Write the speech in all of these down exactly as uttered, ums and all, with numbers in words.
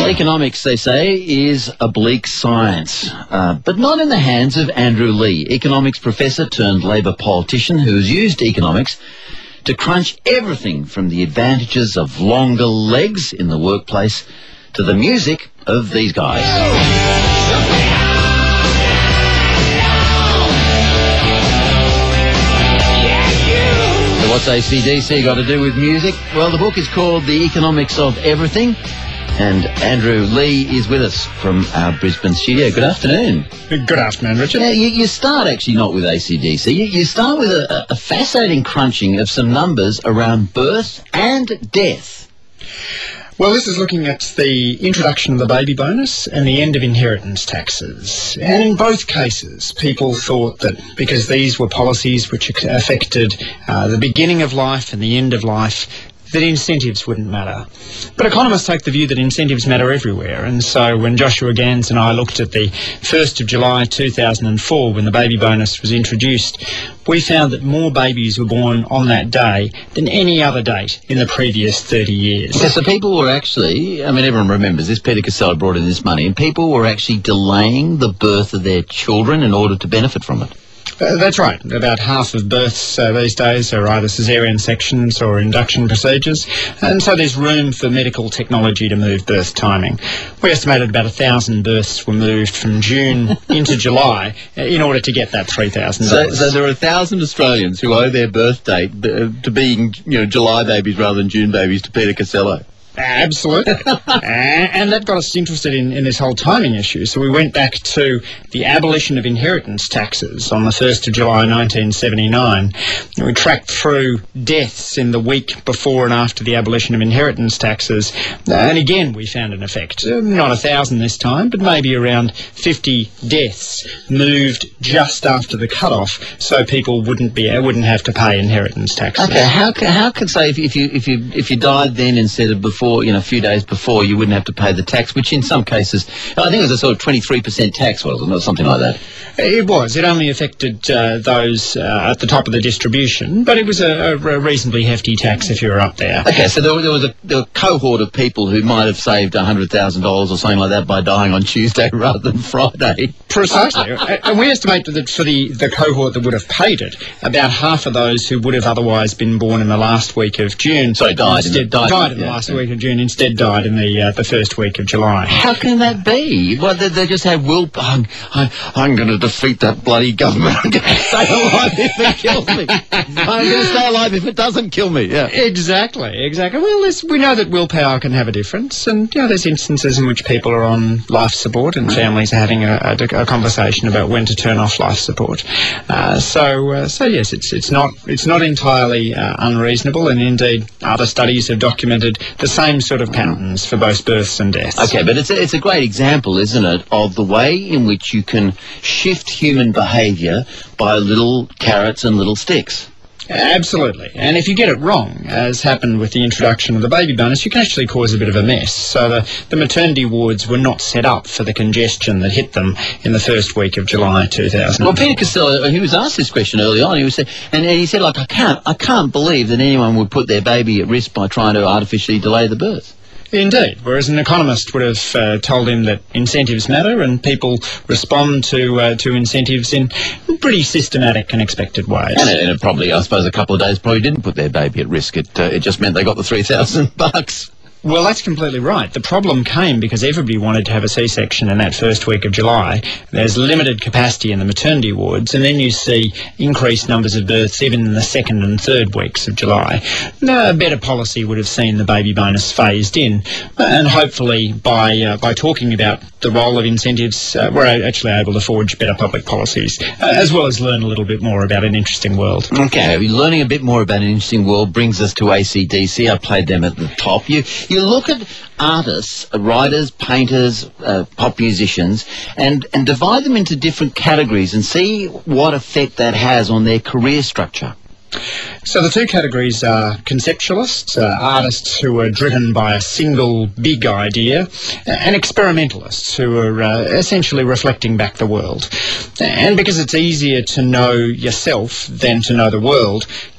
Well, economics, they say, is a bleak science, uh, but not in the hands of Andrew Leigh, economics professor turned Labor politician who has used economics to crunch everything from the advantages of longer legs in the workplace to the music of these guys. So what's A C D C got to do with music? Well, the book is called The Economics of Everything, and Andrew Leigh is with us from our Brisbane studio. Good afternoon. Good afternoon, Richard. Now, you, you start actually not with A C D C. You, you start with a, a fascinating crunching of some numbers around birth and death. Well, this is looking at the introduction of the baby bonus and the end of inheritance taxes. And in both cases, people thought that because these were policies which affected uh, the beginning of life and the end of life, that incentives wouldn't matter. But economists take the view that incentives matter everywhere, and so when Joshua Gans and I looked at the first of July two thousand four, when the baby bonus was introduced, we found that more babies were born on that day than any other date in the previous thirty years. Because the people were actually, I mean, everyone remembers this, Peter Costello brought in this money, and people were actually delaying the birth of their children in order to benefit from it. Uh, that's right. About half of births uh, these days are either caesarean sections or induction procedures, and so there's room for medical technology to move birth timing. We estimated about a thousand births were moved from June into July uh, in order to get that three thousand dollars. So, so there are a thousand Australians who owe their birth date uh, to being, you know, July babies rather than June babies to Peter Costello. Absolutely. and, and that got us interested in, in this whole timing issue. So we went back to the abolition of inheritance taxes on the first of July nineteen seventy-nine. And we tracked through deaths in the week before and after the abolition of inheritance taxes. And again, we found an effect. Uh, not a thousand this time, but maybe around fifty deaths moved just after the cut-off, so people wouldn't be uh, wouldn't have to pay inheritance taxes. Okay, how can, how could say if, if you if you if you died then instead of before, you know, a few days before, you wouldn't have to pay the tax, which in some cases, I think it was a sort of twenty-three percent tax, wasn't it, or something like that? It was. It only affected uh, those uh, at the top of the distribution, but it was a, a reasonably hefty tax if you were up there. Okay, so there, there was a, there was a cohort of people who might have saved one hundred thousand dollars or something like that by dying on Tuesday rather than Friday. Precisely. And we estimate that for the, the cohort that would have paid it, about half of those who would have otherwise been born in the last week of June... So died instead, in the, died, died in the yeah, last yeah. week of June, instead died in the uh, the first week of July. How can that be? Well, they, they just had will... I'm, I'm, I'm going to defeat that bloody government. I'm going to stay alive if it kills me. I'm going to stay alive if it doesn't kill me, yeah. Exactly, exactly. Well, this, we know that willpower can have a difference, and, you know, there's instances in which people are on life support and families are having a, a, a conversation about when to turn off life support. Uh, so, uh, so yes, it's it's not it's not entirely uh, unreasonable, and indeed other studies have documented the same sort of patterns for both births and deaths. Okay, but it's a, it's a great example, isn't it, of the way in which you can shift human behaviour by little carrots and little sticks. Absolutely. And if you get it wrong, as happened with the introduction of the baby bonus, you can actually cause a bit of a mess. So the, the maternity wards were not set up for the congestion that hit them in the first week of July two thousand. Well, Peter Costello, he was asked this question early on. He was, and, and he said, like, I can't, I can't believe that anyone would put their baby at risk by trying to artificially delay the birth. Indeed, whereas an economist would have uh, told him that incentives matter, and people respond to uh, to incentives in pretty systematic and expected ways. And it, and it probably, I suppose, a couple of days probably didn't put their baby at risk. It uh, it just meant they got the three thousand bucks. Well, that's completely right. The problem came because everybody wanted to have a C-section in that first week of July. There's limited capacity in the maternity wards, and then you see increased numbers of births even in the second and third weeks of July. Now, a better policy would have seen the baby bonus phased in, and hopefully by uh, by talking about the role of incentives, uh, we're actually able to forge better public policies, uh, as well as learn a little bit more about an interesting world. Okay, learning a bit more about an interesting world brings us to A C D C. I played them at the top. You you look at artists, writers, painters, uh, pop musicians, and, and divide them into different categories and see what effect that has on their career structure. So the two categories are conceptualists, uh, artists who are driven by a single big idea, and experimentalists who are uh, essentially reflecting back the world. And because it's easier to know yourself than to know the world,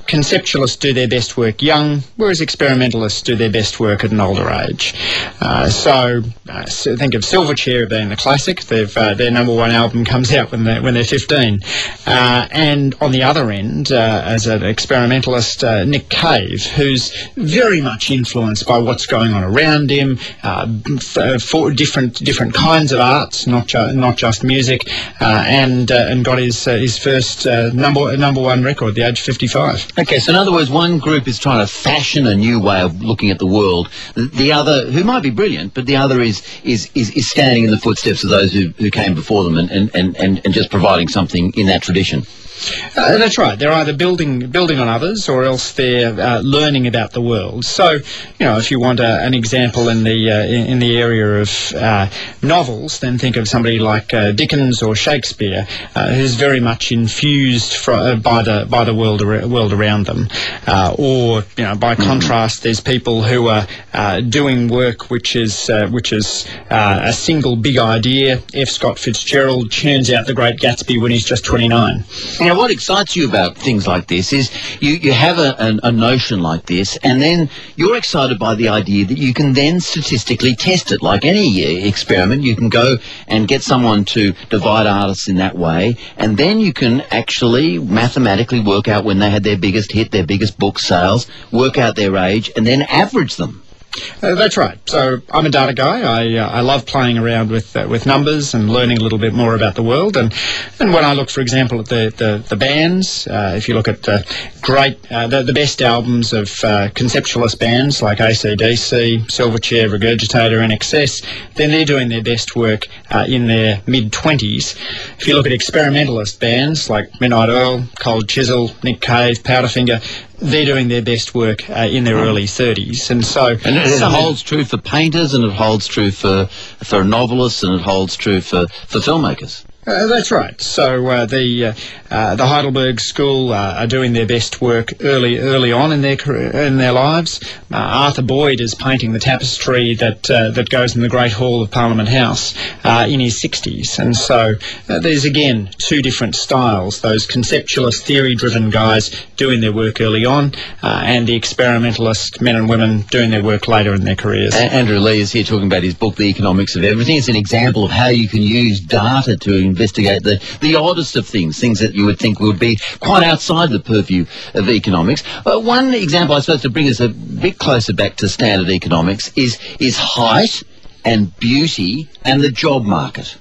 conceptualists do their best work young, whereas experimentalists do their best work at an older age. Uh, so, uh, so think of Silverchair being the classic. They've, uh, their number one album comes out when they're, when they're fifteen. Uh, and on the other end, uh, as an experimentalist, uh, Nick Cave, who's very much influenced by what's going on around him, uh, f- for different different kinds of arts, not ju- not just music, uh, and uh, and got his uh, his first uh, number number one record at the age of fifty-five. Okay, so in other words, one group is trying to fashion a new way of looking at the world. The, the other, who might be brilliant, but the other is is is, is standing in the footsteps of those who, who came before them and, and, and, and, and just providing something in that tradition. Uh, that's right. They're either building building on others, or else they're uh, learning about the world. So, you know, if you want a, an example in the uh, in, in the area of uh, novels, then think of somebody like uh, Dickens or Shakespeare, uh, who's very much infused fr- uh, by the by the world ar- world around them. Uh, or, you know, by contrast, there's people who are uh, doing work which is uh, which is uh, a single big idea. F. Scott Fitzgerald churns out The Great Gatsby when he's just twenty-nine. Now, what excites you about things like this is you, you have a, a, a notion like this, and then you're excited by the idea that you can then statistically test it. Like any uh, experiment, you can go and get someone to divide artists in that way, and then you can actually mathematically work out when they had their biggest hit, their biggest book sales, work out their age, and then average them. Uh, that's right. So I'm a data guy. I uh, I love playing around with uh, with numbers and learning a little bit more about the world. And and when I look, for example, at the the, the bands, uh, if you look at the great uh, the, the best albums of uh, conceptualist bands like A C D C, Silverchair, Regurgitator, N X S, then they're doing their best work uh, in their mid twenties. If you look at experimentalist bands like Midnight Oil, Cold Chisel, Nick Cave, Powderfinger, they're doing their best work uh, in their early thirties. And so and it, it holds true for painters, and it holds true for for novelists, and it holds true for, for filmmakers. Uh, that's right. So uh, the uh, uh, the Heidelberg School uh, are doing their best work early early on in their career, in their lives. Uh, Arthur Boyd is painting the tapestry that uh, that goes in the Great Hall of Parliament House uh, in his sixties. And so uh, there's again two different styles: those conceptualist, theory-driven guys doing their work early on, uh, and the experimentalist men and women doing their work later in their careers. A- Andrew Leigh is here talking about his book, The Economics of Everything. It's an example of how you can use data to investigate the, the oddest of things, things that you would think would be quite outside the purview of economics. Uh, one example, I suppose, to bring us a bit closer back to standard economics is, is height and beauty and the job market.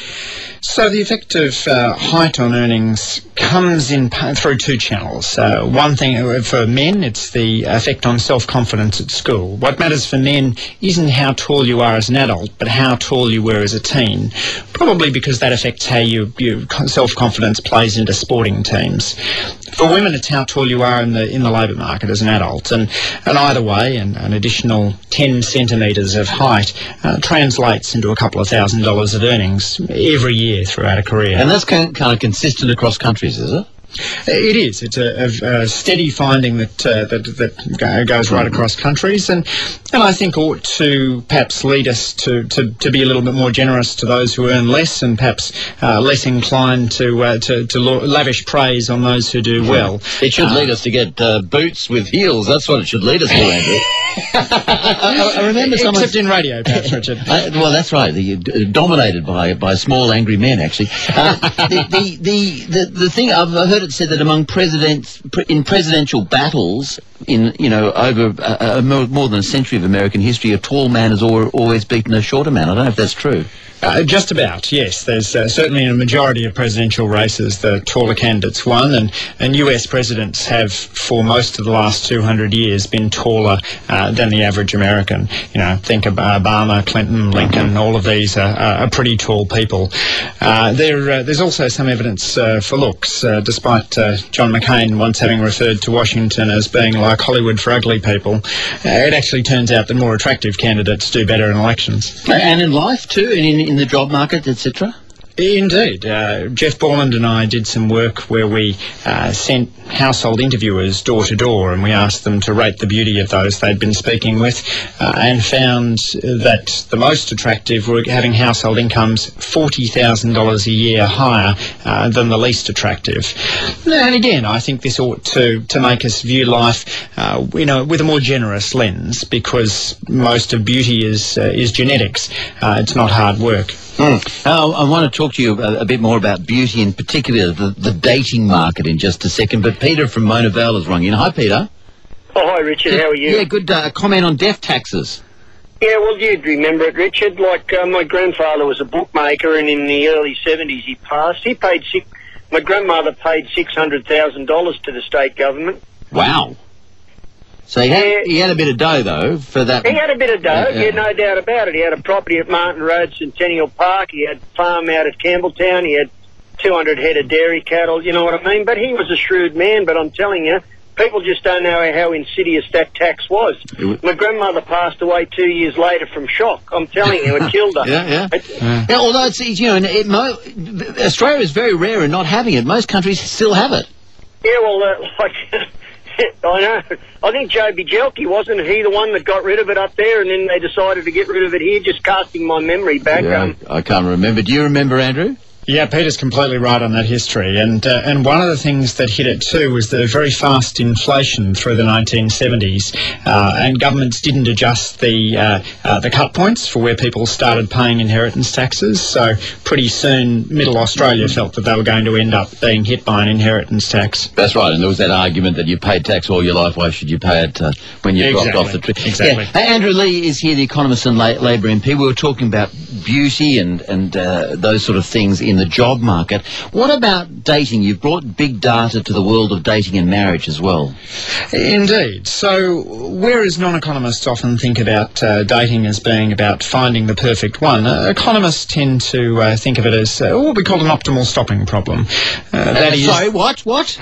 So the effect of uh, height on earnings comes in p- through two channels. Uh, one thing uh, for men, it's the effect on self-confidence at school. What matters for men isn't how tall you are as an adult, but how tall you were as a teen. Probably because that affects how you, you self-confidence plays into sporting teams. For women, it's how tall you are in the in the labour market as an adult, and, and either way, an, an additional ten centimetres of height uh, translates into a couple of thousand dollars of earnings every year throughout a career. And that's kind of consistent across countries, is it? It is. It's a, a, a steady finding that, uh, that that goes right across countries, and and I think ought to perhaps lead us to, to, to be a little bit more generous to those who earn less, and perhaps uh, less inclined to uh, to, to lavish praise on those who do well. It should uh, lead us to get uh, boots with heels. That's what it should lead us to, Andrew. I, I remember someone... Except in radio, perhaps, Richard. I, well, that's right. The, uh, dominated by by small, angry men, actually. Uh, the, the, the, the, the thing, I've heard it said that among presidents, in presidential battles, in, you know, over uh, more, more than a century of American history, a tall man has al- always beaten a shorter man. I don't know if that's true. Uh, just about, yes. There's uh, certainly in a majority of presidential races the taller candidates won, and, and U S presidents have, for most of the last two hundred years, been taller uh, than the average American. You know, think of Obama, Clinton, Lincoln, all of these are, are pretty tall people. Uh, there, uh, there's also some evidence uh, for looks, uh, despite uh, John McCain once having referred to Washington as being like Hollywood for ugly people. Uh, it actually turns out that more attractive candidates do better in elections. And in life too, and in, in the job market, et cetera? Indeed. Uh, Jeff Borland and I did some work where we uh, sent household interviewers door to door, and we asked them to rate the beauty of those they'd been speaking with, uh, and found that the most attractive were having household incomes forty thousand dollars a year higher uh, than the least attractive. And again, I think this ought to, to make us view life uh, you know, with a more generous lens, because most of beauty is, uh, is genetics. Uh, it's not hard work. Mm. Uh, I want to talk to you a, a bit more about beauty, in particular the, the dating market, in just a second. But Peter from Mona Vale has rung in. Hi, Peter. Oh, hi, Richard. How are you? Yeah, good. Uh, comment on death taxes. Yeah, well, you'd remember it, Richard. Like, uh, my grandfather was a bookmaker, and in the early seventies he passed. He paid six... My grandmother paid six hundred thousand dollars to the state government. Wow. So he had, yeah. he had a bit of dough, though, for that. He had a bit of dough, yeah, yeah. yeah, no doubt about it. He had a property at Martin Road, Centennial Park. He had a farm out at Campbelltown. He had two hundred head of dairy cattle, you know what I mean? But he was a shrewd man, but I'm telling you, people just don't know how insidious that tax was. was My grandmother passed away two years later from shock. I'm telling you, it killed her. yeah, yeah. It, yeah. yeah. Although, it's, you know, it, mo Australia is very rare in not having it. Most countries still have it. Yeah, well, uh, like... I know. I think Joe Bijelki, wasn't he the one that got rid of it up there, and then they decided to get rid of it here, just casting my memory back. Yeah, um, I can't remember. Do you remember, Andrew? Yeah, Peter's completely right on that history, and uh, and one of the things that hit it too was the very fast inflation through the nineteen seventies, uh, and governments didn't adjust the uh, uh, the cut points for where people started paying inheritance taxes. So pretty soon, Middle Australia felt that they were going to end up being hit by an inheritance tax. That's right, and there was that argument that you paid tax all your life. Why should you pay it uh, when you exactly. dropped off the tree? Exactly. Yeah. Andrew Leigh is here, the economist and La Labor M P. We were talking about beauty and and uh, those sort of things in the job market. What about dating? You've brought big data to the world of dating and marriage as well. Indeed. So whereas non-economists often think about uh, dating as being about finding the perfect one, uh, economists tend to uh, think of it as uh, what we call an optimal stopping problem. Uh, that uh, is sorry, what? What?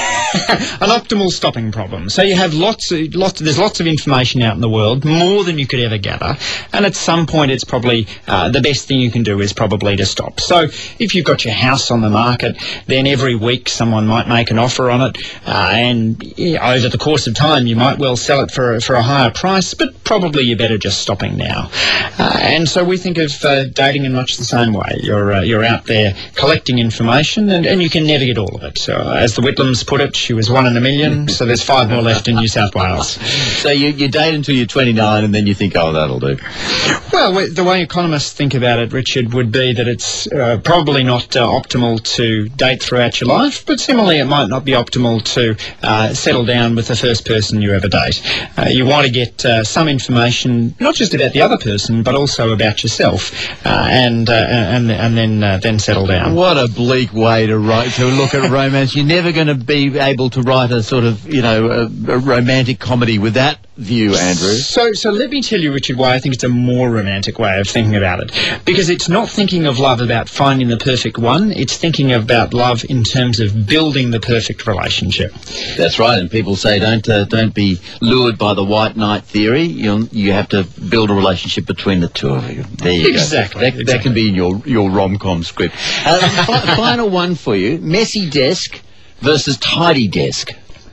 An optimal stopping problem. So you have lots of, lots, there's lots of information out in the world, more than you could ever gather, and at some point it's probably, uh, the best thing you can do is probably to stop. So if you've got your house on the market, then every week someone might make an offer on it, uh, and yeah, over the course of time you might well sell it for, for a higher price, but probably you're better just stopping now. Uh, and so we think of uh, dating in much the same way. You're, uh, you're out there collecting information, and, and you can never get all of it. So, uh, as the Whitlams put it, she was one in a million, so there's five more left in New South Wales. So you, you date until you're twenty-nine and then you think, oh, that'll do. Well, the way economists think about it, Richard, would be that it's uh, probably not uh, optimal to date throughout your life, but similarly it might not be optimal to uh, settle down with the first person you ever date. Uh, you want to get uh, some information, not just about the other person, but also about yourself, uh, and, uh, and and then uh, then settle down. What a bleak way to write to look at romance. You're never going to be able to write a sort of, you know, a, a romantic comedy with that view, Andrew. So, so let me tell you, Richard, why I think it's a more romantic way of thinking about it. Because it's not thinking of love about finding the perfect one, it's thinking about love in terms of building the perfect relationship. That's right, and people say don't uh, don't be lured by the white knight theory. You you have to build a relationship between the two of you. There you exactly, go. That, exactly. that can be in your, your rom-com script. Uh, fi final one for you. Messy desk versus tidy desk.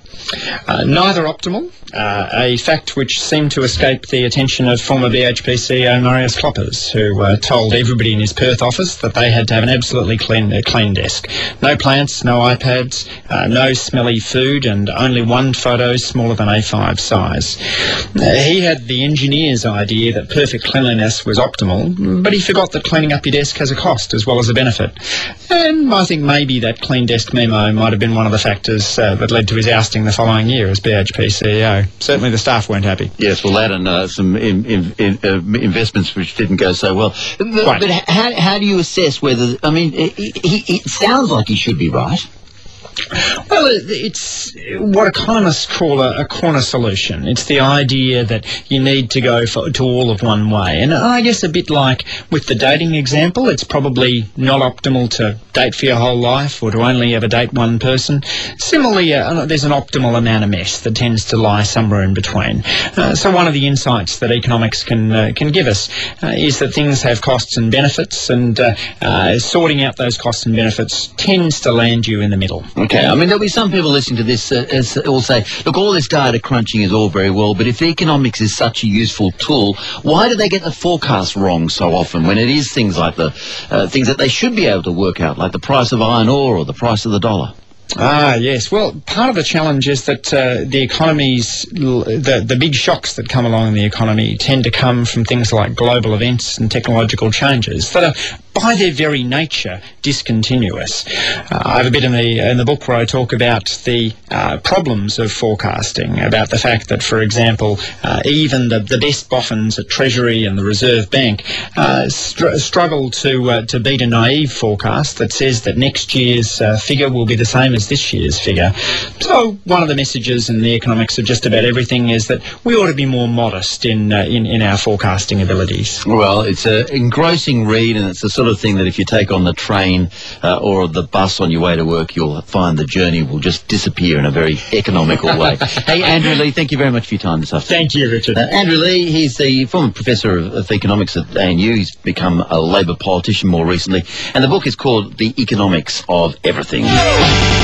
Uh, neither optimal, uh, a fact which seemed to escape the attention of former B H P C E O Marius Kloppers, who uh, told everybody in his Perth office that they had to have an absolutely clean, uh, clean desk. No plants, no iPads, uh, no smelly food, and only one photo smaller than A five size. Uh, he had the engineer's idea that perfect cleanliness was optimal, but he forgot that cleaning up your desk has a cost as well as a benefit. And I think maybe that clean desk memo might have been one of the factors uh, that led to his ousting the following year as B H P C E O. Certainly the staff weren't happy. Yes, well, that and uh, some in, in, in, uh, investments which didn't go so well. But, right. but how, how do you assess whether, I mean, it, it, it sounds like he should be right. Well, it's what economists call a, a corner solution. It's the idea that you need to go for, to all of one way. And I guess a bit like with the dating example, it's probably not optimal to date for your whole life or to only ever date one person. Similarly, uh, there's an optimal amount of mess that tends to lie somewhere in between. Uh, so one of the insights that economics can uh, can give us uh, is that things have costs and benefits, and uh, uh, sorting out those costs and benefits tends to land you in the middle. Okay, I mean, there'll be some people listening to this uh, as will say, look, all this data crunching is all very well, but if economics is such a useful tool, why do they get the forecast wrong so often when it is things like the uh, things that they should be able to work out, like the price of iron ore or the price of the dollar? Ah, yes. Well, part of the challenge is that uh, the economies, the, the big shocks that come along in the economy tend to come from things like global events and technological changes that are, by their very nature, discontinuous. Uh, I have a bit in the in the book where I talk about the uh, problems of forecasting, about the fact that, for example, uh, even the, the best boffins at Treasury and the Reserve Bank uh, str struggle to uh, to beat a naive forecast that says that next year's uh, figure will be the same as this year's figure. So one of the messages in the economics of just about everything is that we ought to be more modest in uh, in, in our forecasting abilities. Well, it's an engrossing read, and it's the sort of thing that if you take on the train uh, or the bus on your way to work, you'll find the journey will just disappear in a very economical way. Hey, Andrew Leigh, thank you very much for your time this afternoon. Thank you, Richard. Uh, Andrew Leigh, he's the former professor of, of economics at A N U. He's become a Labor politician more recently, and the book is called The Economics of Everything.